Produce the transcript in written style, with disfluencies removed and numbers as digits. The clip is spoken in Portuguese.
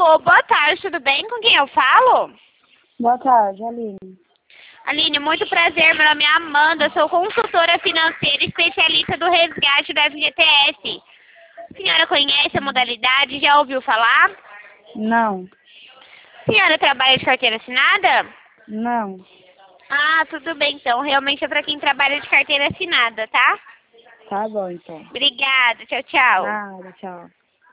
Alô, boa tarde, tudo bem? Com quem eu falo? Boa tarde, Aline. Aline, muito prazer, meu nome é Amanda, sou consultora financeira especialista do resgate do FGTS. A senhora conhece a modalidade, já ouviu falar? Não, A senhora trabalha de carteira assinada? não. Ah, tudo bem então, realmente é para quem trabalha de carteira assinada, tá? Tá bom, então. Obrigada, tchau, tchau. Nada, tchau.